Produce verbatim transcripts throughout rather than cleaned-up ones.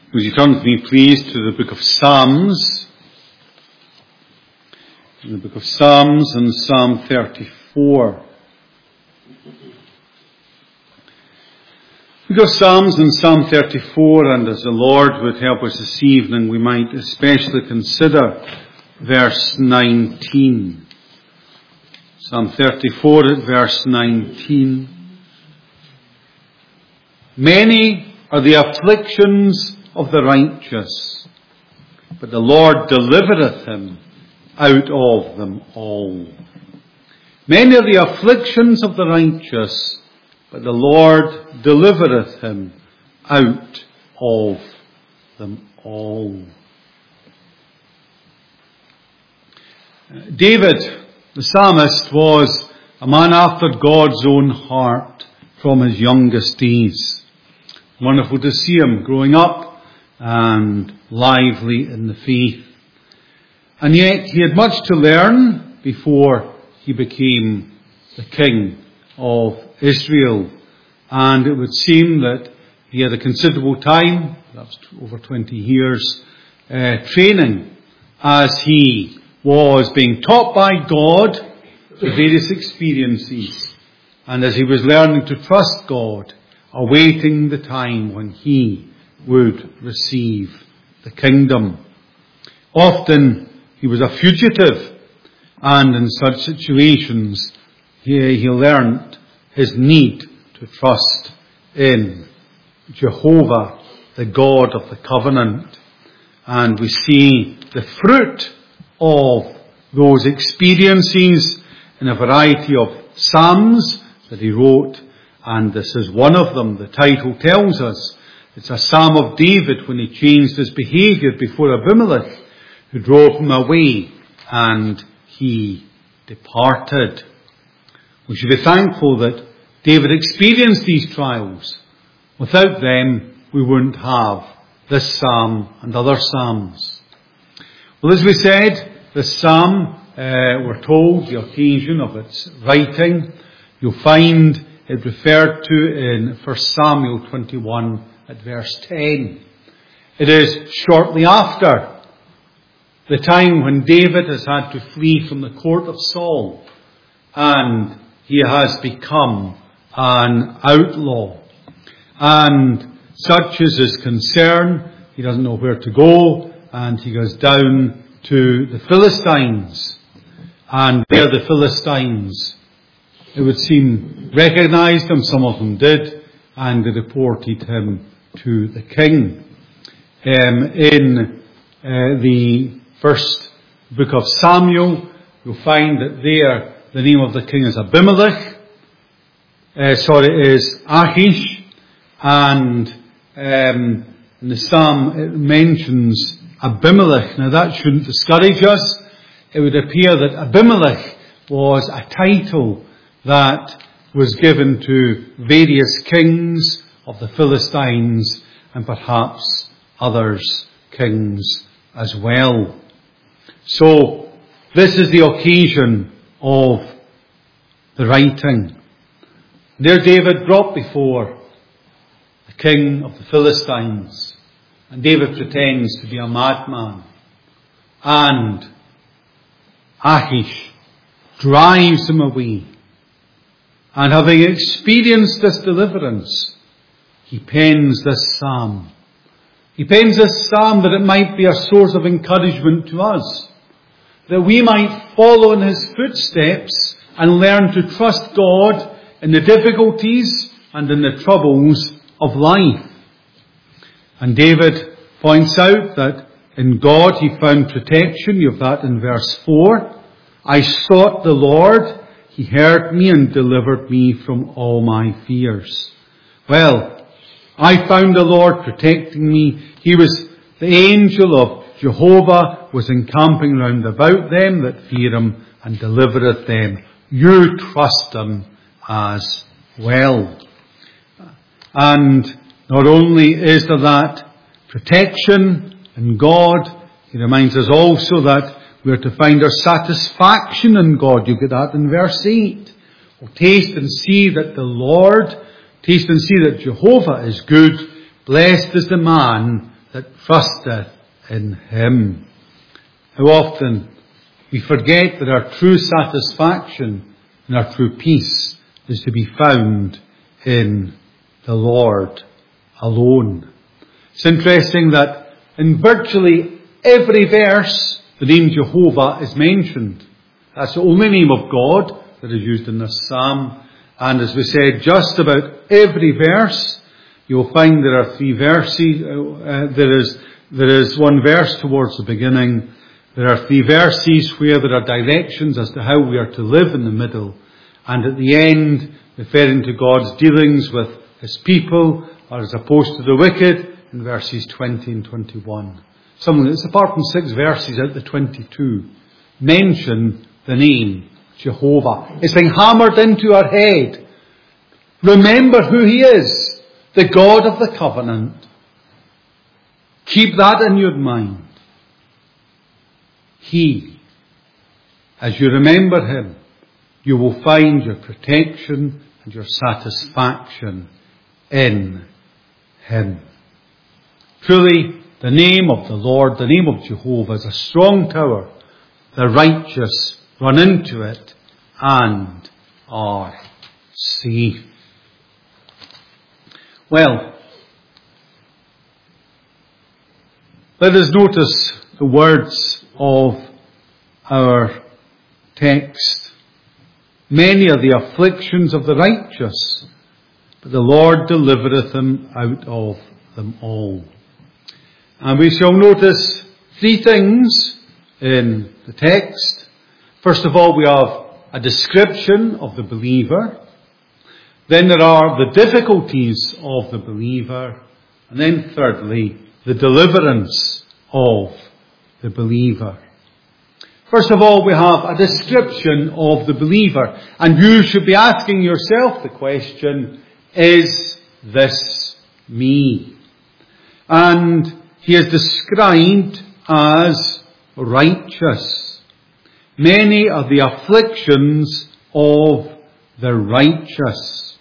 Would you turn with me, please, to the book of Psalms? In the book of Psalms and Psalm thirty-four. The book of Psalms and Psalm thirty-four, and as the Lord would help us this evening, we might especially consider verse nineteen. Psalm thirty-four at verse nineteen. Many are the afflictions of the righteous, but the Lord delivereth him out of them all. Many are the afflictions of the righteous, but the Lord delivereth him out of them all. David, the psalmist, was a man after God's own heart from his youngest days. Wonderful to see him growing up and lively in the faith. And yet he had much to learn before he became the king of Israel. And it would seem that he had a considerable time, perhaps over twenty years, uh, training as he was being taught by God the various experiences. And as he was learning to trust God, awaiting the time when he would receive the kingdom. Often he was a fugitive, and in such situations he, he learnt his need to trust in Jehovah, the God of the covenant. And we see the fruit of those experiences in a variety of psalms that he wrote, and this is one of them. The title tells us it's a psalm of David when he changed his behaviour before Abimelech, who drove him away, and he departed. We should be thankful that David experienced these trials. Without them, we wouldn't have this psalm and other psalms. Well, as we said, this psalm, uh, we're told the occasion of its writing. You'll find it referred to in First Samuel twenty-one at verse ten. It is shortly after the time when David has had to flee from the court of Saul, and he has become an outlaw. And such is his concern. He doesn't know where to go, and he goes down to the Philistines. And there the Philistines, it would seem, recognized him. Some of them did, and they reported him to the king. Um, in uh, the first book of Samuel, you'll find that there the name of the king is Abimelech. Uh, sorry, is Achish, and um, in the psalm it mentions Abimelech. Now that shouldn't discourage us. It would appear that Abimelech was a title that was given to various kings of the Philistines, and perhaps others kings as well. So this is the occasion of the writing. There David brought before the king of the Philistines, and David pretends to be a madman, and Achish drives him away. And having experienced this deliverance, he pens this psalm. He pens this psalm that it might be a source of encouragement to us, that we might follow in his footsteps and learn to trust God in the difficulties and in the troubles of life. And David points out that in God he found protection. You have that in verse four. I sought the Lord, he heard me and delivered me from all my fears. Well, I found the Lord protecting me. He was, the angel of Jehovah was encamping round about them that fear him and delivereth them. You trust him as well. And not only is there that protection in God, he reminds us also that we are to find our satisfaction in God. You get that in verse eight. Oh, taste and see that the Lord, taste and see that Jehovah is good. Blessed is the man that trusteth in him. How often we forget that our true satisfaction and our true peace is to be found in the Lord alone. It's interesting that in virtually every verse the name Jehovah is mentioned. That's the only name of God that is used in this psalm. And as we said, just about every verse, you'll find there are three verses. Uh, there is there is one verse towards the beginning. There are three verses where there are directions as to how we are to live in the middle. And at the end, referring to God's dealings with his people, or as opposed to the wicked, in verses twenty and twenty-one. Something that's, apart from six verses out of the twenty-two, mention the name Jehovah. It's being hammered into our head. Remember who he is, the God of the covenant. Keep that in your mind. He, as you remember him, you will find your protection and your satisfaction in him. Truly, the name of the Lord, the name of Jehovah, is a strong tower. The righteous run into it and are safe. Well, let us notice the words of our text. Many are the afflictions of the righteous, but the Lord delivereth him out of them all. And we shall notice three things in the text. First of all, we have a description of the believer. Then there are the difficulties of the believer. And then thirdly, the deliverance of the believer. First of all, we have a description of the believer. And you should be asking yourself the question, is this me? And he is described as righteous. Many are the afflictions of the righteous.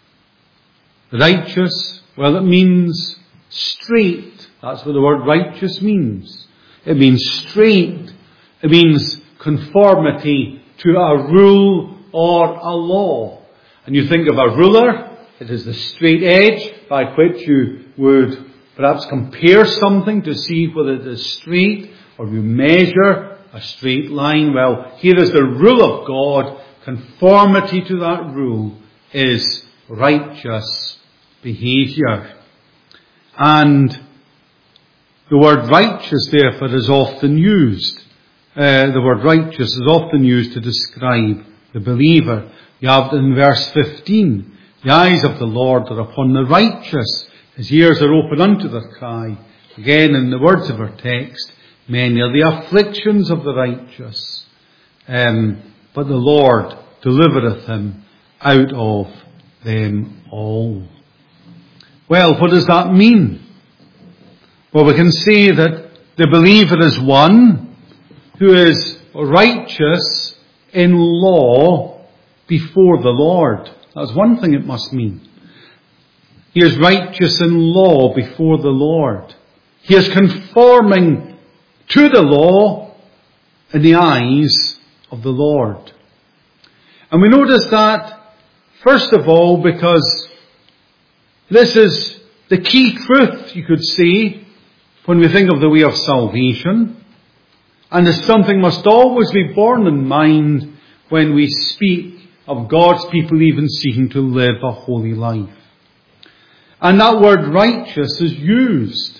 Righteous, well, it means straight. That's what the word righteous means. It means straight. It means conformity to a rule or a law. And you think of a ruler, it is the straight edge by which you would perhaps compare something to see whether it is straight, or you measure a straight line. Well, here is the rule of God. Conformity to that rule is righteous behaviour. And the word righteous, therefore, is often used. Uh, the word righteous is often used to describe the believer. You have it in verse fifteen. The eyes of the Lord are upon the righteous. His ears are open unto their cry. Again, in the words of our text, many are the afflictions of the righteous, um, but the Lord delivereth him out of them all. Well, what does that mean? Well, we can say that the believer is one who is righteous in law before the Lord. That's one thing it must mean. He is righteous in law before the Lord. He is conforming to the law in the eyes of the Lord. And we notice that, first of all, because this is the key truth, you could say, when we think of the way of salvation. And it's something must always be borne in mind when we speak of God's people even seeking to live a holy life. And that word righteous is used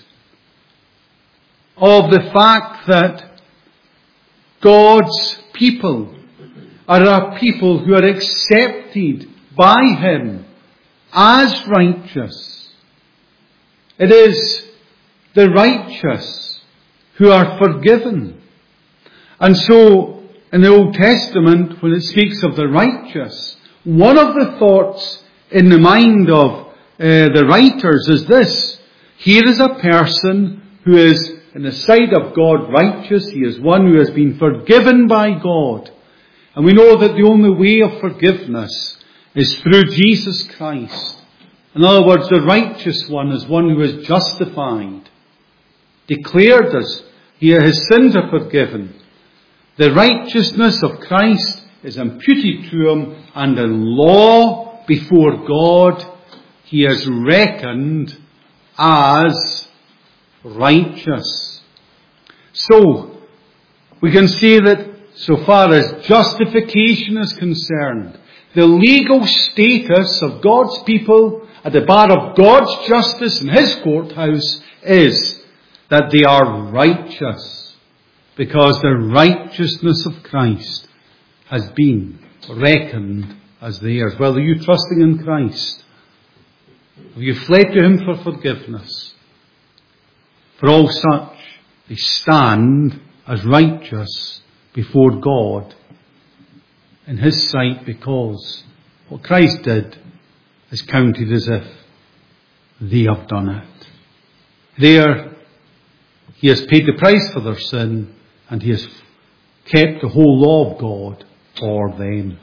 of the fact that God's people are a people who are accepted by him as righteous. It is the righteous who are forgiven. And so, in the Old Testament, when it speaks of the righteous, one of the thoughts in the mind of uh, the writers is this: here is a person who is, in the sight of God, righteous. He is one who has been forgiven by God. And we know that the only way of forgiveness is through Jesus Christ. In other words, the righteous one is one who is justified. declared us. Here his sins are forgiven. The righteousness of Christ is imputed to him, and in law before God he is reckoned as righteous. So, we can say that so far as justification is concerned, the legal status of God's people at the bar of God's justice in his courthouse is that they are righteous, because the righteousness of Christ has been reckoned as theirs. Well, are you trusting in Christ? Have you fled to him for forgiveness? For all such, they stand as righteous before God in his sight, because what Christ did is counted as if they have done it. There, he has paid the price for their sin, and he has kept the whole law of God for them.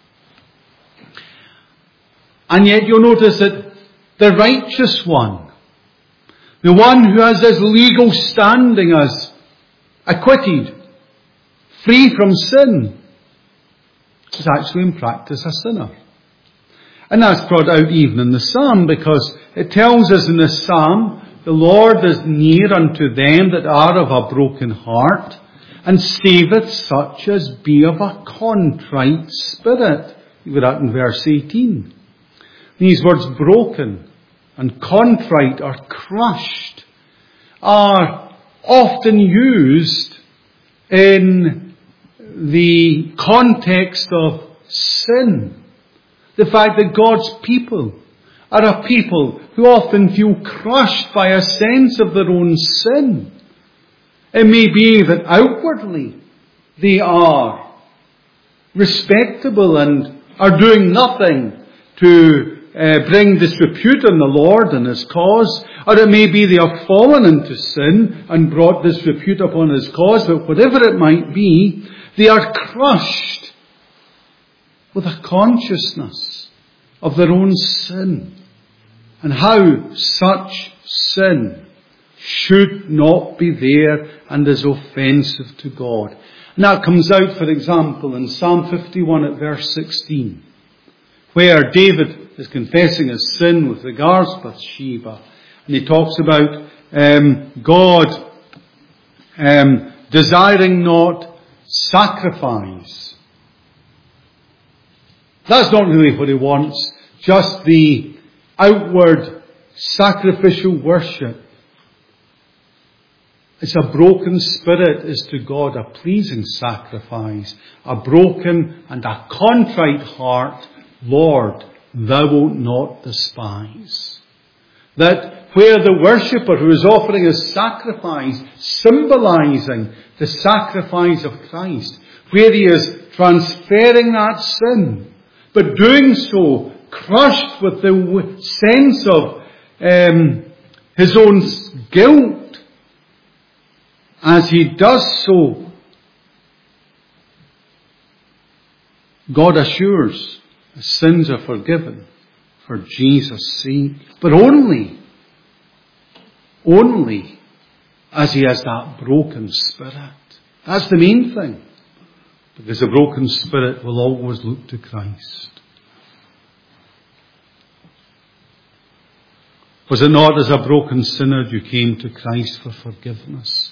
And yet you'll notice that the righteous one, the one who has his legal standing as acquitted, free from sin, is actually in practice a sinner. And that's brought out even in the Psalm, because it tells us in the Psalm, the Lord is near unto them that are of a broken heart, and saveth such as be of a contrite spirit. You read that in verse eighteen. These words, broken and contrite, or crushed, are often used in the context of sin. The fact that God's people are a people who often feel crushed by a sense of their own sin. It may be that outwardly they are respectable and are doing nothing to uh, bring disrepute on the Lord and his cause, or it may be they have fallen into sin and brought disrepute upon his cause, but whatever it might be, they are crushed with a consciousness of their own sin and how such sin should not be there and is offensive to God. And that comes out, for example, in Psalm fifty-one at verse sixteen, where David is confessing his sin with regards to Bathsheba. And he talks about um, God um, desiring not sacrifice. That's not really what he wants, just the outward sacrificial worship. It's a broken spirit is to God a pleasing sacrifice. A broken and a contrite heart, Lord, thou wilt not despise. That where the worshipper who is offering his sacrifice, symbolizing the sacrifice of Christ, where he is transferring that sin, but doing so crushed with the sense of um, his own guilt, as he does so, God assures his sins are forgiven for Jesus' sake. But only, only as he has that broken spirit. That's the main thing. Because a broken spirit will always look to Christ. Was it not as a broken sinner you came to Christ for forgiveness?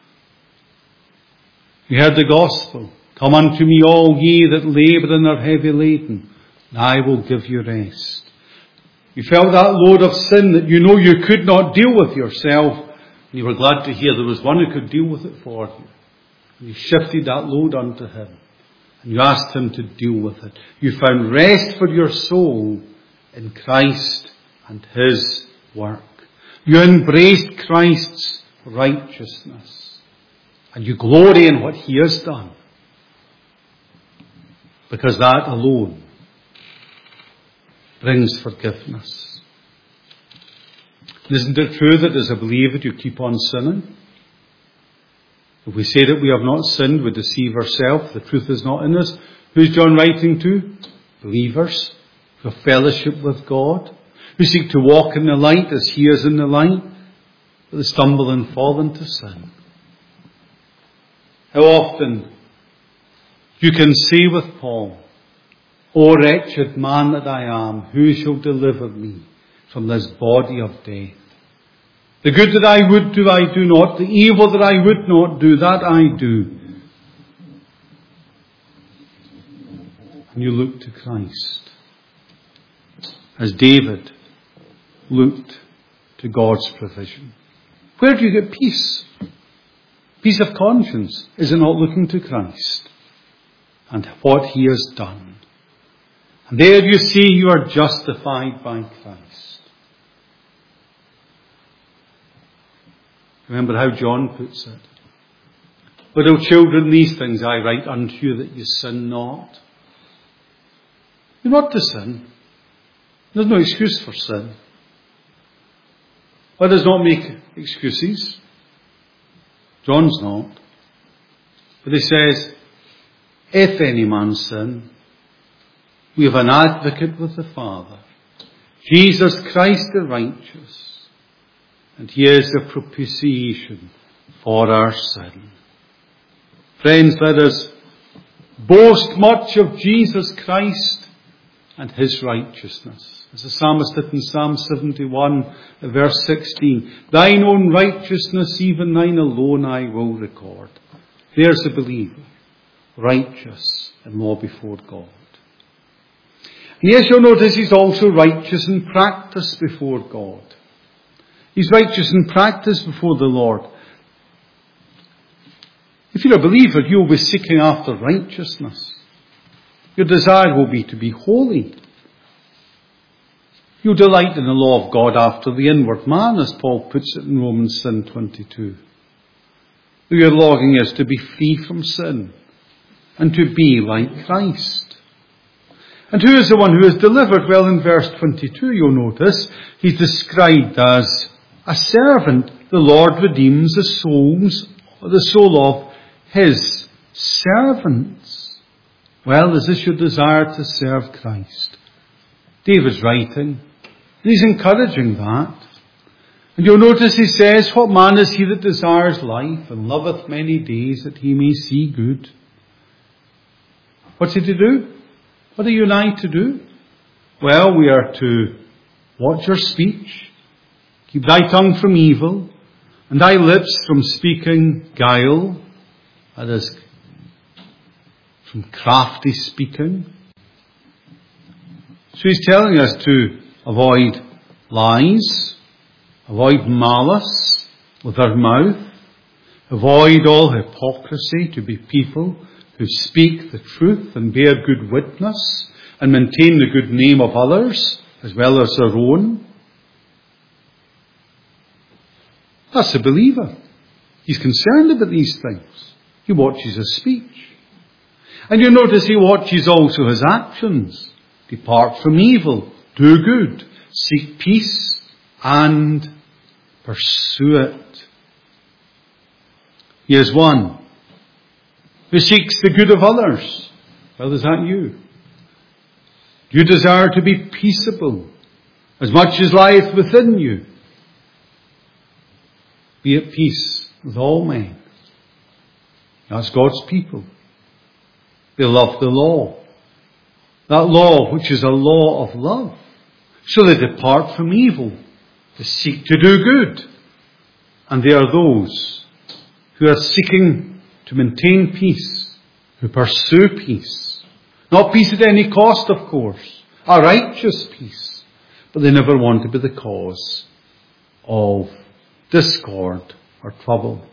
You heard the gospel. Come unto me all ye that labour and are heavy laden, and I will give you rest. You felt that load of sin that you know you could not deal with yourself, and you were glad to hear there was one who could deal with it for you. And you shifted that load unto him, and you asked him to deal with it. You found rest for your soul in Christ and his work. You embraced Christ's righteousness. And you glory in what he has done. Because that alone brings forgiveness. Isn't it true that as a believer you keep on sinning? If we say that we have not sinned, we deceive ourselves. The truth is not in us. Who's John writing to? Believers who have fellowship with God, who seek to walk in the light as he is in the light. but they stumble and fall into sin. How often you can say with Paul, O wretched man that I am, who shall deliver me from this body of death? The good that I would do, I do not. The evil that I would not do, that I do. And you look to Christ, as David looked to God's provision. Where do you get peace? Peace of conscience. Is it not looking to Christ and what He has done? And there you see you are justified by Christ. Remember how John puts it. Little children, these things I write unto you that you sin not. You're not to sin. There's no excuse for sin. Let us not make excuses. John's not. But he says, if any man sin, we have an advocate with the Father, Jesus Christ the righteous, and He is the propitiation for our sin. Friends, let us boast much of Jesus Christ and His righteousness. As the psalmist did in Psalm seventy-one, verse sixteen, thine own righteousness, even thine alone, I will record. There's the believer, righteous in law before God. And yes, you'll notice he's also righteous in practice before God. He's righteous in practice before the Lord. If you're a believer, you'll be seeking after righteousness. Your desire will be to be holy. You'll delight in the law of God after the inward man, as Paul puts it in Romans ten twenty-two. Your longing is to be free from sin and to be like Christ. And who is the one who is delivered? Well, in verse twenty-two, you'll notice, he's described as a servant. The Lord redeems the souls, the soul of His servants. Well, is this your desire to serve Christ? David's writing, and he's encouraging that. And you'll notice he says, what man is he that desires life and loveth many days that he may see good? What's he to do? What are you and I to do? Well, we are to watch our speech, keep thy tongue from evil, and thy lips from speaking guile, that is, from crafty speaking. So he's telling us to avoid lies, avoid malice with our mouth, avoid all hypocrisy, to be people who speak the truth and bear good witness and maintain the good name of others as well as their own. That's a believer. He's concerned about these things. He watches his speech. And you notice he watches also his actions. Depart from evil, do good, seek peace, and pursue it. He is one who seeks the good of others. Well, is that you? You desire to be peaceable as much as lieth within you. Be at peace with all men. That's God's people. They love the law. That law which is a law of love. So they depart from evil. They seek to do good. And they are those who are seeking to maintain peace, who pursue peace. Not peace at any cost, of course. A righteous peace. But they never want to be the cause of discord or trouble.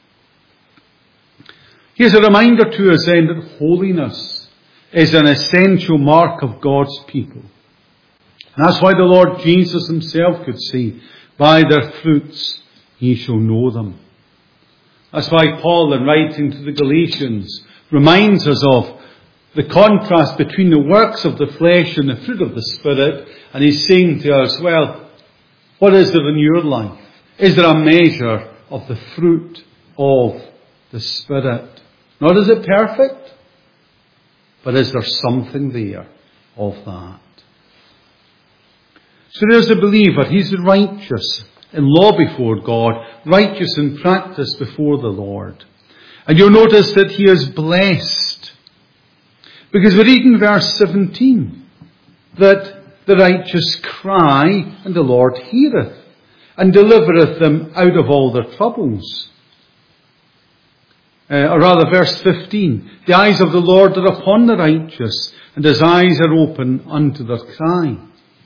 Here's a reminder to us then that holiness is an essential mark of God's people. And that's why the Lord Jesus Himself could say, by their fruits ye shall know them. That's why Paul, in writing to the Galatians, reminds us of the contrast between the works of the flesh and the fruit of the Spirit. And he's saying to us, well, what is there in your life? Is there a measure of the fruit of the Spirit? Not is it perfect, but is there something there of that? So there's the believer. He's righteous in law before God, righteous in practice before the Lord. And you'll notice that he is blessed. Because we read in verse seventeen that the righteous cry, and the Lord heareth, and delivereth them out of all their troubles. Uh, or rather, verse fifteen, the eyes of the Lord are upon the righteous, and his eyes are open unto their cry.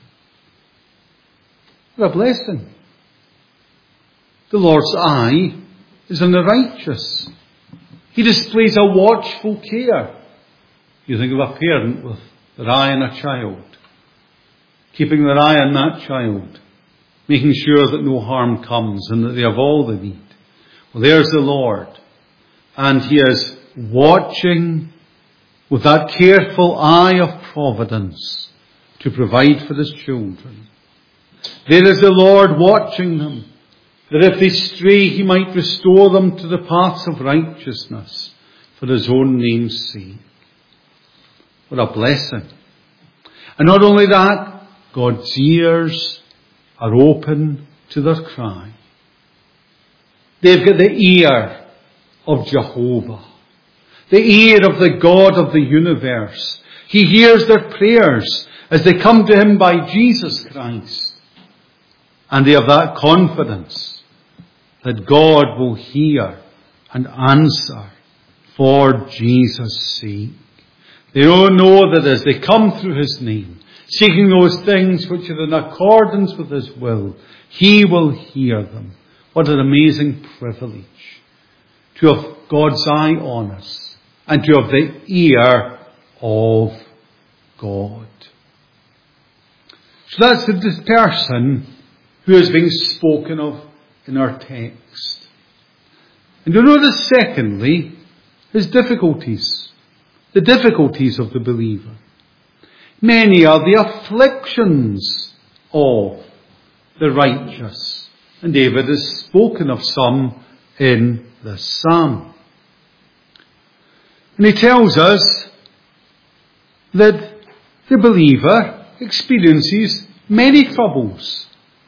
What a blessing. The Lord's eye is on the righteous. He displays a watchful care. You think of a parent with their eye on a child, keeping their eye on that child, making sure that no harm comes and that they have all they need. Well, there's the Lord. And he is watching with that careful eye of providence to provide for his children. There is the Lord watching them, that if they stray, he might restore them to the paths of righteousness for his own name's sake. What a blessing. And not only that, God's ears are open to their cry. They've got the ear of Jehovah, the ear of the God of the universe. He hears their prayers as they come to him by Jesus Christ. And they have that confidence that God will hear and answer for Jesus' sake. They all know that as they come through his name, seeking those things which are in accordance with his will, he will hear them. What an amazing privilege to have God's eye on us and to have the ear of God. So that's the person who is being spoken of in our text. And you'll notice, secondly, his difficulties. The difficulties of the believer. Many are the afflictions of the righteous. And David has spoken of some in this psalm. And he tells us that the believer experiences many troubles.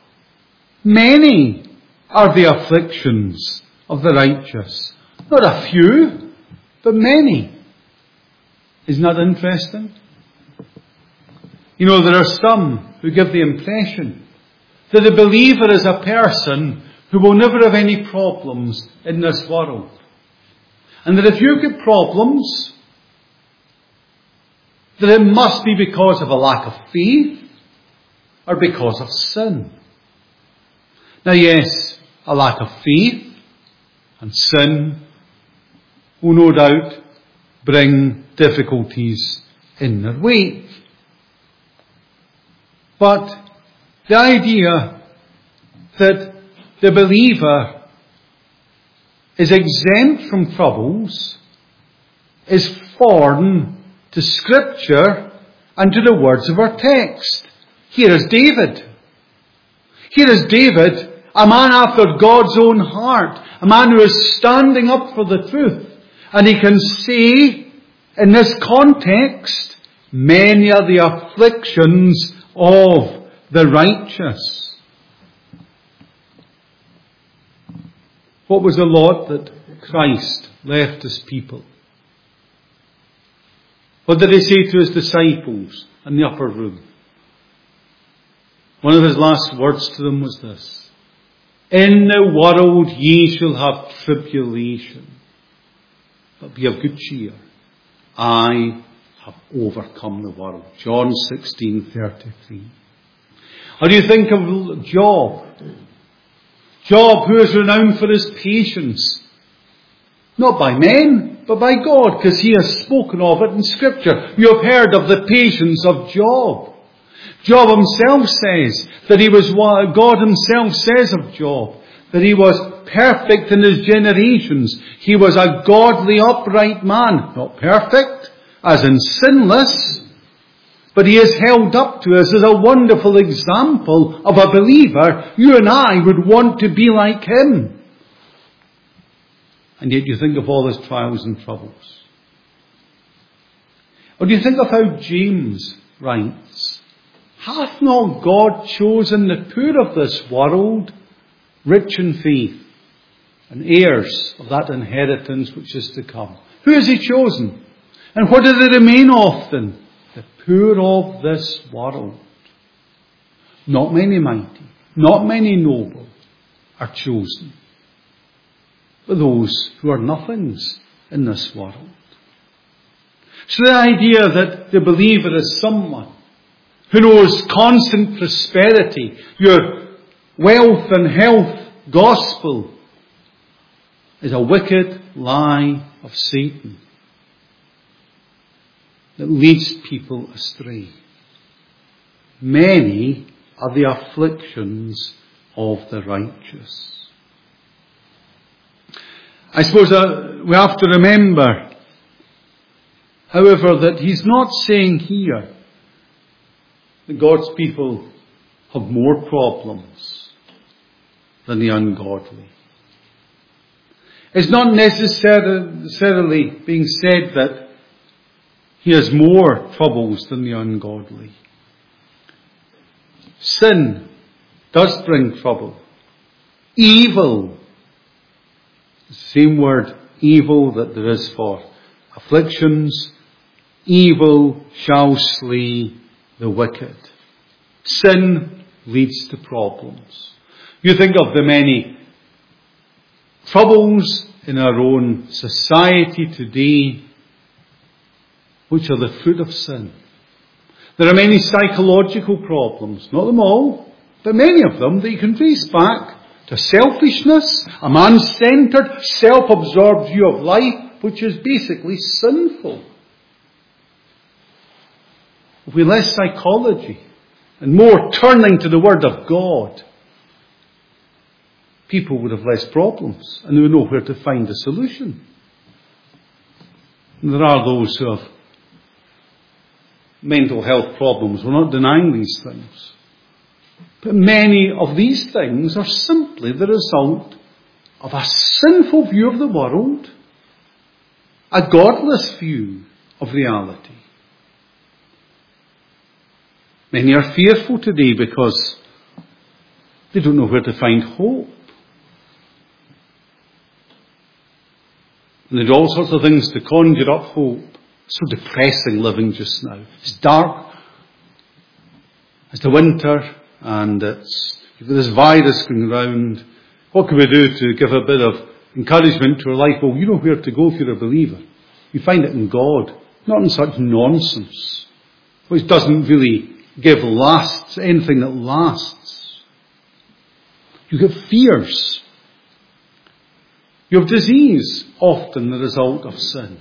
Many are the afflictions of the righteous. Not a few, but many. Isn't that interesting? You know, there are some who give the impression that a believer is a person who will never have any problems in this world. And that if you get problems, that it must be because of a lack of faith or because of sin. Now yes, a lack of faith and sin will no doubt bring difficulties in their way. But the idea that the believer is exempt from troubles is foreign to Scripture and to the words of our text. Here is David. Here is David, a man after God's own heart, a man who is standing up for the truth. And he can say, in this context, many are the afflictions of the righteous. What was the lot that Christ left his people? What did he say to his disciples in the upper room? One of his last words to them was this: in the world ye shall have tribulation, but be of good cheer. I have overcome the world. John sixteen thirty-three. Or do you think of Job? Job, who is renowned for his patience. Not by men, but by God, because he has spoken of it in Scripture. You have heard of the patience of Job. Job himself says that he was, God himself says of Job, that he was perfect in his generations. He was a godly, upright man. Not perfect, as in sinless, but he is held up to us as a wonderful example of a believer. You and I would want to be like him. And yet you think of all his trials and troubles. Or do you think of how James writes, hath not God chosen the poor of this world rich in faith, and heirs of that inheritance which is to come. Who has he chosen? And what do they remain often? The poor of this world. Not many mighty, not many noble are chosen, but those who are nothings in this world. So the idea that the believer is someone who knows constant prosperity, your wealth and health gospel, is a wicked lie of Satan that leads people astray. Many are the afflictions of the righteous. I suppose uh, we have to remember, however, that he's not saying here that God's people have more problems than the ungodly. It's not necessarily being said that he has more troubles than the ungodly. Sin does bring trouble. Evil, the same word, evil, that there is for afflictions. Evil shall slay the wicked. Sin leads to problems. You think of the many troubles in our own society today, which are the fruit of sin. There are many psychological problems, not them all, but many of them that you can trace back to selfishness, a man-centered, self-absorbed view of life, which is basically sinful. If we less psychology and more turning to the Word of God, people would have less problems and they would know where to find the solution. And there are those who have mental health problems. We're not denying these things. But many of these things are simply the result of a sinful view of the world, a godless view of reality. Many are fearful today because they don't know where to find hope. And there's all sorts of things to conjure up hope. It's so depressing living just now. It's dark. It's the winter, and it's you've got this virus going around. What can we do to give a bit of encouragement to our life? Well, you know where to go if you're a believer. You find it in God, not in such nonsense, which doesn't really give lasts, anything that lasts. You get fears. You have disease, often the result of sin.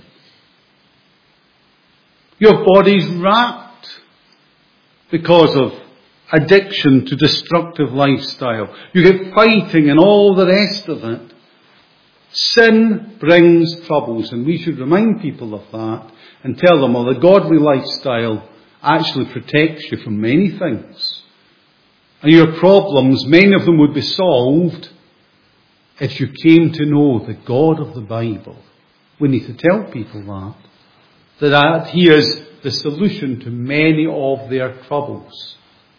Your body's racked because of addiction to destructive lifestyle. You get fighting and all the rest of it. Sin brings troubles, and we should remind people of that and tell them, well, the godly lifestyle actually protects you from many things. And your problems, many of them would be solved if you came to know the God of the Bible. We need to tell people that. That He is the solution to many of their troubles.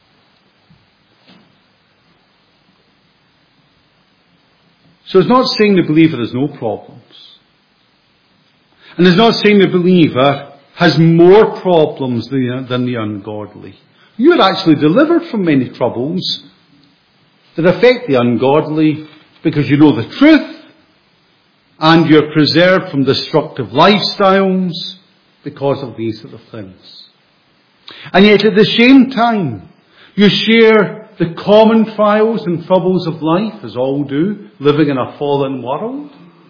So it's not saying the believer has no problems. And it's not saying the believer has more problems than the ungodly. You are actually delivered from many troubles that affect the ungodly because you know the truth and you're preserved from destructive lifestyles because of these sort of things. And yet at the same time, you share the common trials and troubles of life, as all do, living in a fallen world.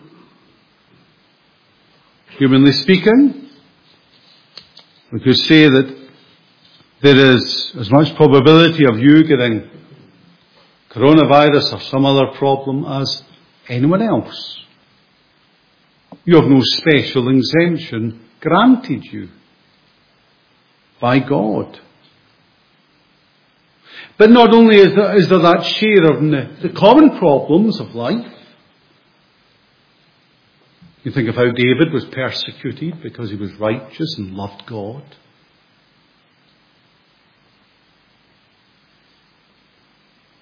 Humanly speaking, we could say that there is as much probability of you getting coronavirus or some other problem as anyone else. You have no special exemption granted you by God. But not only is there, is there that share of the, the common problems of life. You think of how David was persecuted because he was righteous and loved God.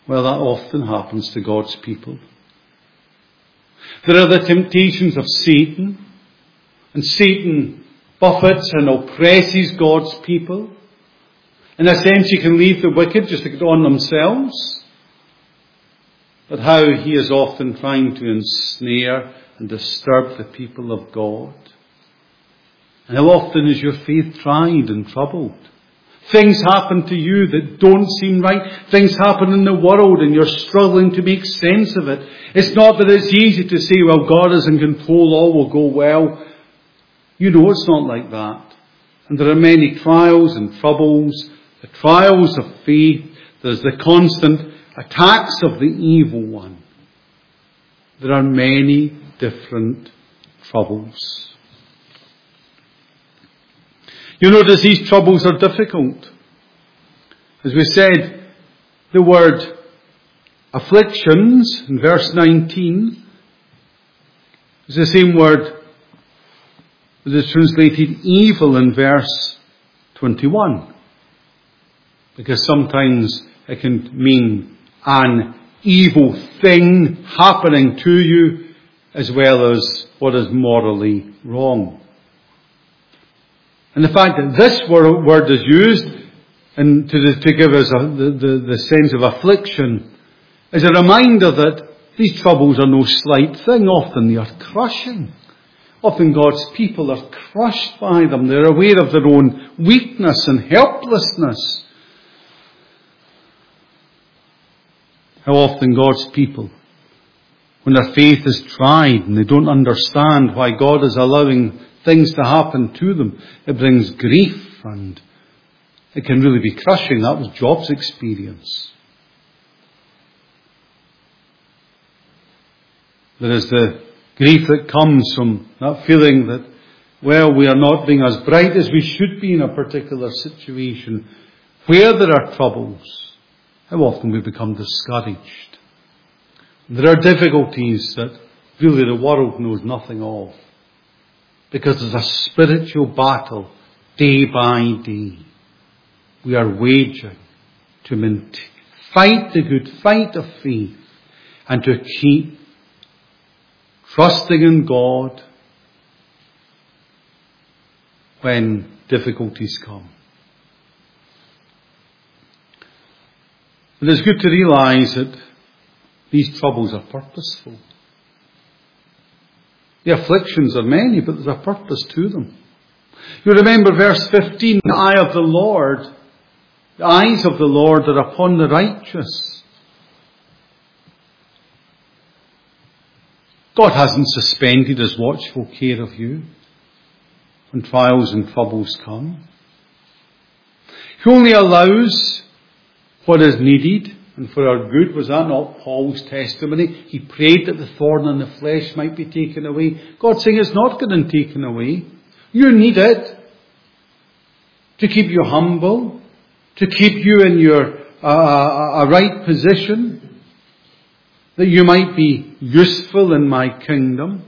Well, that often happens to God's people. There are the temptations of Satan, and Satan buffets and oppresses God's people. In a sense, he can leave the wicked just to get on themselves. But how he is often trying to ensnare and disturb the people of God. And how often is your faith tried and troubled? Things happen to you that don't seem right. Things happen in the world and you're struggling to make sense of it. It's not that it's easy to say, well, God is in control, all will go well. You know it's not like that. And there are many trials and troubles, the trials of faith. There's the constant attacks of the evil one. There are many different troubles. You notice these troubles are difficult. As we said, the word afflictions in verse nineteen is the same word that is translated evil in verse twenty-one. Because sometimes it can mean an evil thing happening to you as well as what is morally wrong. And the fact that this word is used and to, to give us a, the, the, the sense of affliction is a reminder that these troubles are no slight thing. Often they are crushing. Often God's people are crushed by them. They're aware of their own weakness and helplessness. How often God's people, when their faith is tried and they don't understand why God is allowing things to happen to them, it brings grief and it can really be crushing. That was Job's experience. There is the grief that comes from that feeling that, well, we are not being as bright as we should be in a particular situation. Where there are troubles, how often we become discouraged. There are difficulties that really the world knows nothing of. Because there's a spiritual battle day by day. We are waging to maintain, fight the good fight of faith and to keep trusting in God when difficulties come. It is good to realize that these troubles are purposeful. The afflictions are many, but there's a purpose to them. You remember verse fifteen, the eye of the Lord, the eyes of the Lord are upon the righteous. God hasn't suspended His watchful care of you when trials and troubles come. He only allows what is needed and for our good. Was that not Paul's testimony? He prayed that the thorn in the flesh might be taken away. God's saying it's not getting taken away. You need it to keep you humble, to keep you in your uh, a right position, that you might be useful in my kingdom.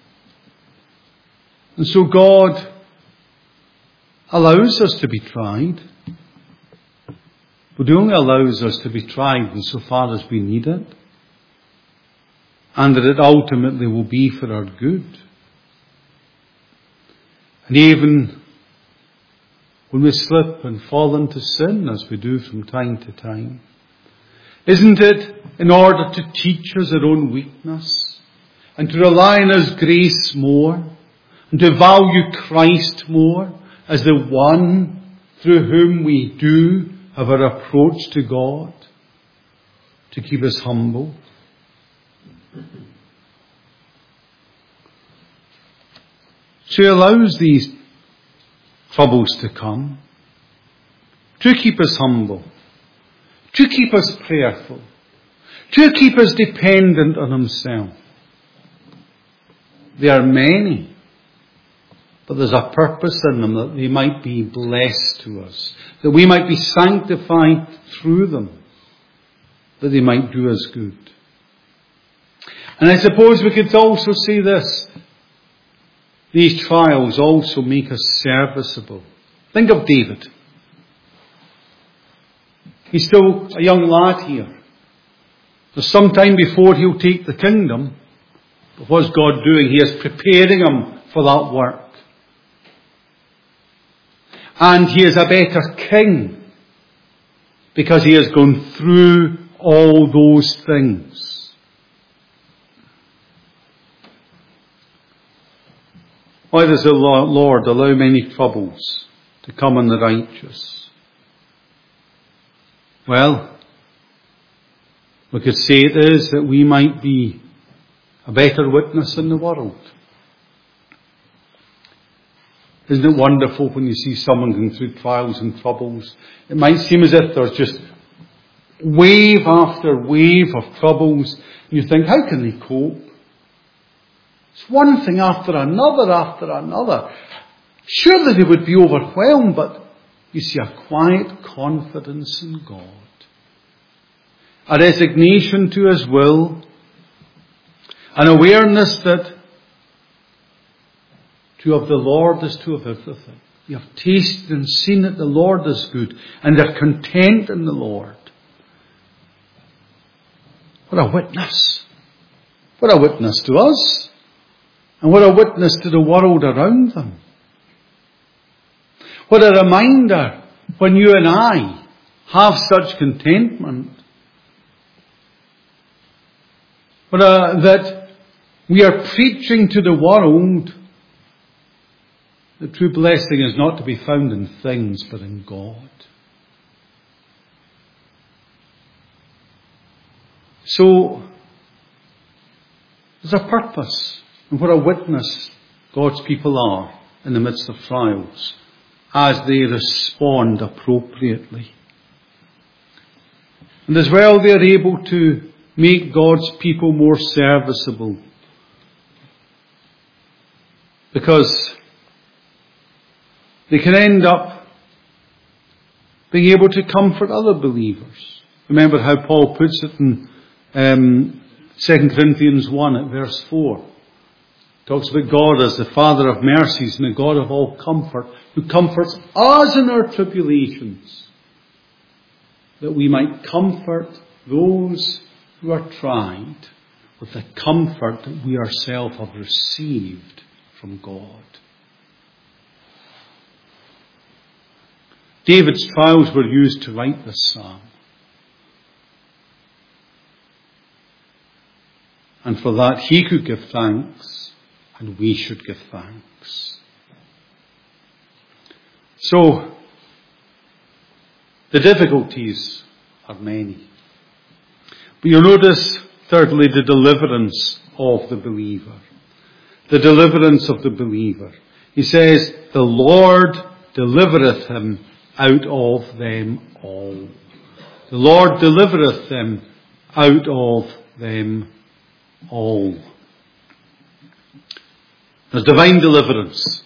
And so God allows us to be tried. But He only allows us to be tried insofar as we need it. And that it ultimately will be for our good. And even when we slip and fall into sin, as we do from time to time, isn't it in order to teach us our own weakness and to rely on His grace more and to value Christ more as the one through whom we do have our approach to God, to keep us humble? So He allows these troubles to come to keep us humble, to keep us prayerful, to keep us dependent on Himself. There are many, but there's a purpose in them, that they might be blessed to us, that we might be sanctified through them, that they might do us good. And I suppose we could also say this: these trials also make us serviceable. Think of David. He's still a young lad here. There's some time before he'll take the kingdom. But what's God doing? He is preparing him for that work. And he is a better king because he has gone through all those things. Why does the Lord allow many troubles to come on the righteous? Well, we could say it is that we might be a better witness in the world. Isn't it wonderful when you see someone going through trials and troubles? It might seem as if there's just wave after wave of troubles. And you think, how can they cope? It's one thing after another after another. Surely they would be overwhelmed, but you see a quiet confidence in God. A resignation to His will. An awareness that to have the Lord is to have everything. You have tasted and seen that the Lord is good, and they're content in the Lord. What a witness. What a witness to us. And what a witness to the world around them. What a reminder when you and I have such contentment. What a, that we are preaching to the world. The true blessing is not to be found in things, but in God. So, there's a purpose in what a witness God's people are in the midst of trials as they respond appropriately. And as well, they are able to make God's people more serviceable. Because they can end up being able to comfort other believers. Remember how Paul puts it in um, Second Corinthians one at verse four. Talks about God as the Father of mercies and the God of all comfort, who comforts us in our tribulations, that we might comfort those who are tried with the comfort that we ourselves have received from God. David's trials were used to write this psalm. And for that he could give thanks, and we should give thanks. So, the difficulties are many. But you'll notice, thirdly, the deliverance of the believer. The deliverance of the believer. He says, the Lord delivereth him out of them all. The Lord delivereth them out of them all. There's divine deliverance.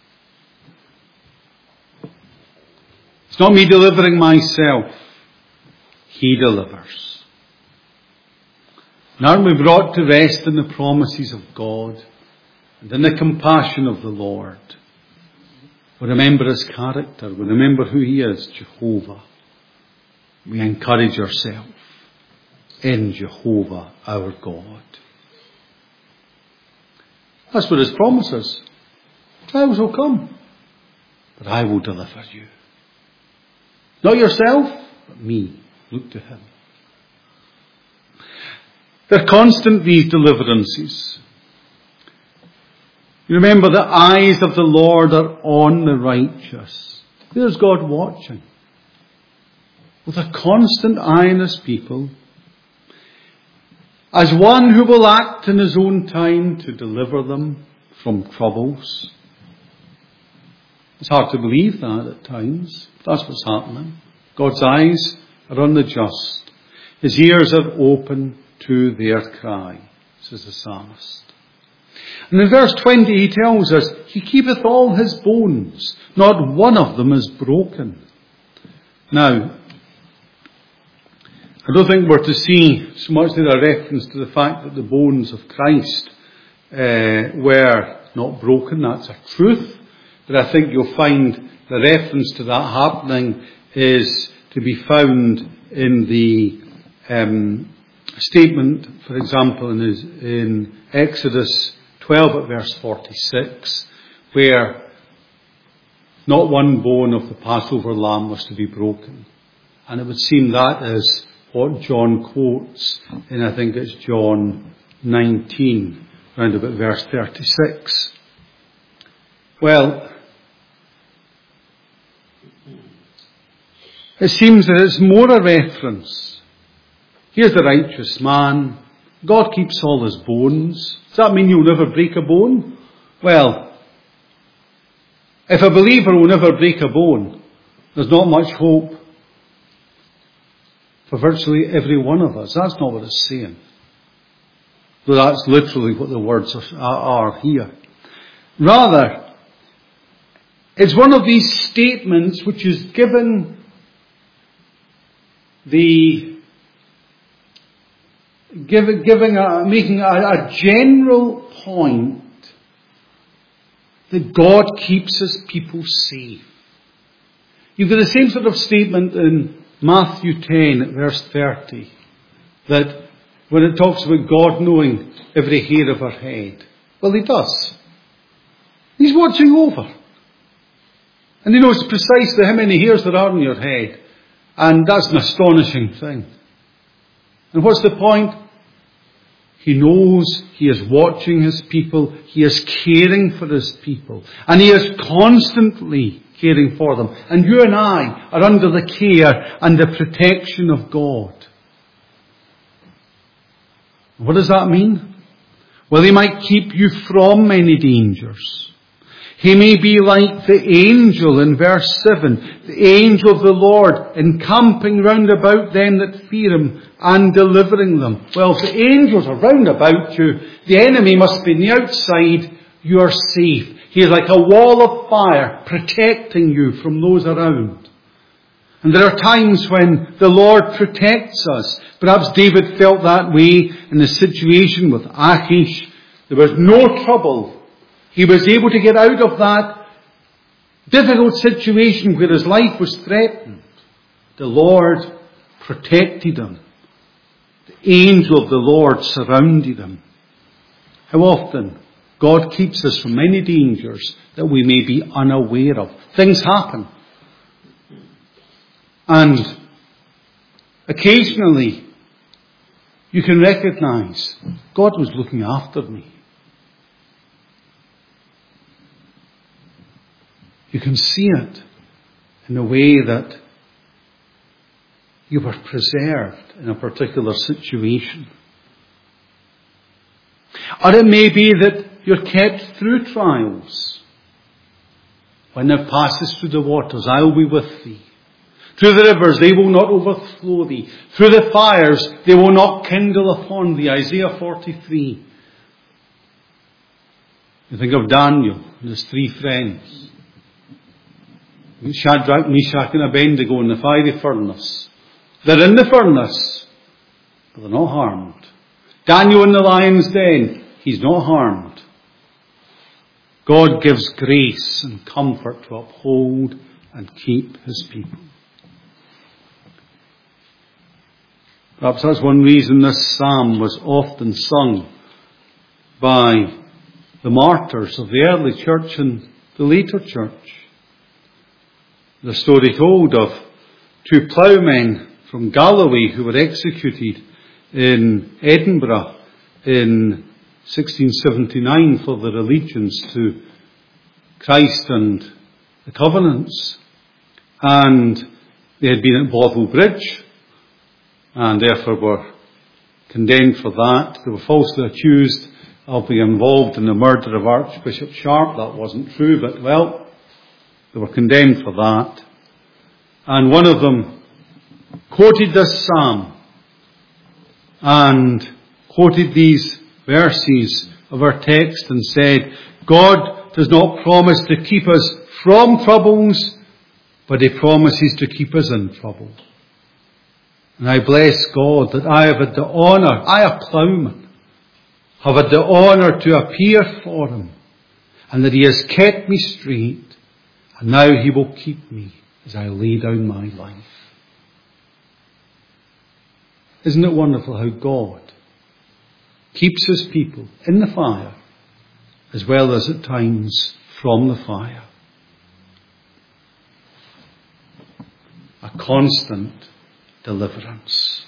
It's not me delivering myself. He delivers. And aren't we brought to rest in the promises of God and in the compassion of the Lord? We remember His character. We remember who He is, Jehovah. We encourage ourselves in Jehovah, our God. That's what His promise is. Trials will come, but I will deliver you. Not yourself, but me. Look to Him. They're constant, these deliverances. You remember the eyes of the Lord are on the righteous. There's God watching. With a constant eye on His people. As one who will act in His own time to deliver them from troubles. It's hard to believe that at times. That's what's happening. God's eyes are on the just. His ears are open to their cry, says the psalmist. And in verse twenty he tells us, He keepeth all His bones, not one of them is broken. Now, I don't think we're to see so much as a reference to the fact that the bones of Christ uh, were not broken. That's a truth. But I think you'll find the reference to that happening is to be found in the um, a statement, for example, in, his, in Exodus twelve at verse forty-six, where not one bone of the Passover lamb was to be broken. And it would seem that is what John quotes in, I think it's John nineteen, round about verse thirty-six. Well, it seems that it's more a reference. Here's the righteous man. God keeps all his bones. Does that mean you'll never break a bone? Well, if a believer will never break a bone, there's not much hope for virtually every one of us. That's not what it's saying. Though that's literally what the words are, are here. Rather, it's one of these statements which is given the give, giving a, making a, a general point that God keeps his people safe. You've got the same sort of statement in Matthew ten at verse thirty, that when it talks about God knowing every hair of our head, well, he does. He's watching over. And he knows precisely how many hairs there are in your head. And that's an astonishing thing. And what's the point? He knows he is watching his people. He is caring for his people. And he is constantly caring for them. And you and I are under the care and the protection of God. What does that mean? Well, he might keep you from many dangers. He may be like the angel in verse seven, the angel of the Lord encamping round about them that fear him and delivering them. Well, if the angels are round about you, the enemy must be on the outside, you are safe. He is like a wall of fire protecting you from those around. And there are times when the Lord protects us. Perhaps David felt that way in the situation with Achish. There was no trouble. He was able to get out of that difficult situation where his life was threatened. The Lord protected him. The angel of the Lord surrounded him. How often God keeps us from many dangers that we may be unaware of. Things happen. And occasionally you can recognize God was looking after me. You can see it in a way that you were preserved in a particular situation. Or it may be that you're kept through trials. When thou passest through the waters, I will be with thee. Through the rivers, they will not overflow thee. Through the fires, they will not kindle upon thee. Isaiah forty-three. You think of Daniel and his three friends. Shadrach, Meshach and Abednego in the fiery furnace. They're in the furnace, but they're not harmed. Daniel in the lion's den, he's not harmed. God gives grace and comfort to uphold and keep his people. Perhaps that's one reason this psalm was often sung by the martyrs of the early church and the later church. The story told of two ploughmen from Galloway who were executed in Edinburgh in sixteen seventy-nine for their allegiance to Christ and the covenants. And they had been at Bothwell Bridge and therefore were condemned for that. They were falsely accused of being involved in the murder of Archbishop Sharp. That wasn't true, but well, they were condemned for that. And one of them quoted this psalm and quoted these verses of our text and said, God does not promise to keep us from troubles, but he promises to keep us in trouble. And I bless God that I have had the honour, I a ploughman, have had the honour to appear for him, and that he has kept me straight. And now he will keep me as I lay down my life. Isn't it wonderful how God keeps his people in the fire as well as at times from the fire? A constant deliverance.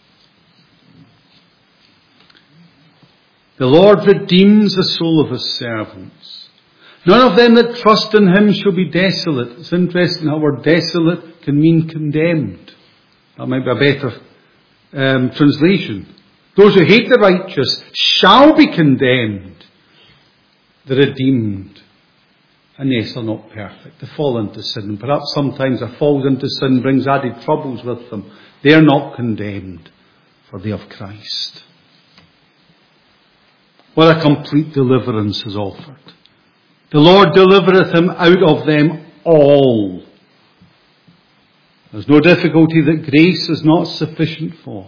The Lord redeems the soul of his servants. None of them that trust in him shall be desolate. It's interesting how word desolate can mean condemned. That might be a better um, translation. Those who hate the righteous shall be condemned. The redeemed. And yes, they're not perfect. They fall into sin. And perhaps sometimes a fall into sin brings added troubles with them. They are not condemned, for they have Christ. What a complete deliverance is offered. The Lord delivereth him out of them all. There's no difficulty that grace is not sufficient for.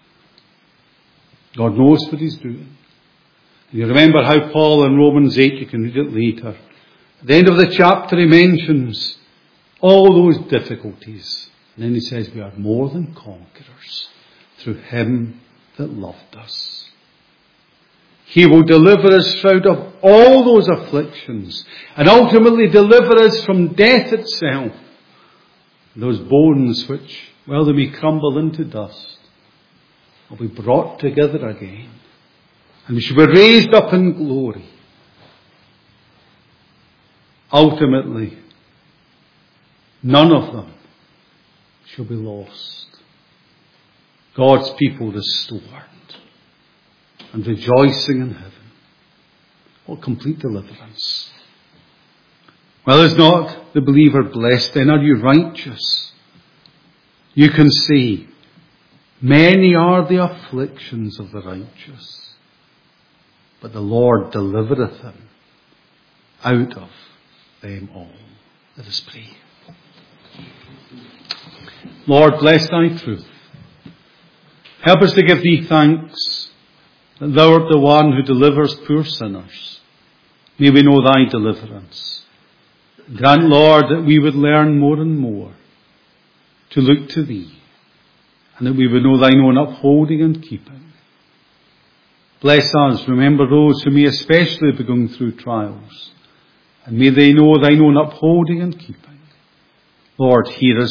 God knows what he's doing. You remember how Paul in Romans eight, you can read it later, at the end of the chapter he mentions all those difficulties. And then he says, we are more than conquerors through him that loved us. He will deliver us out of all those afflictions and ultimately deliver us from death itself. Those bones which, well, they may crumble into dust, will be brought together again. And we shall be raised up in glory. Ultimately, none of them shall be lost. God's people restored and rejoicing in heaven. What complete deliverance. Well, is not the believer blessed? Then are you righteous? You can see, many are the afflictions of the righteous, but the Lord delivereth him out of them all. Let us pray. Lord, bless thy truth. Help us to give thee thanks that thou art the one who delivers poor sinners. May we know thy deliverance. Grant, Lord, that we would learn more and more to look to thee, and that we would know thine own upholding and keeping. Bless us. Remember those who may especially be going through trials, and may they know thine own upholding and keeping. Lord, hear us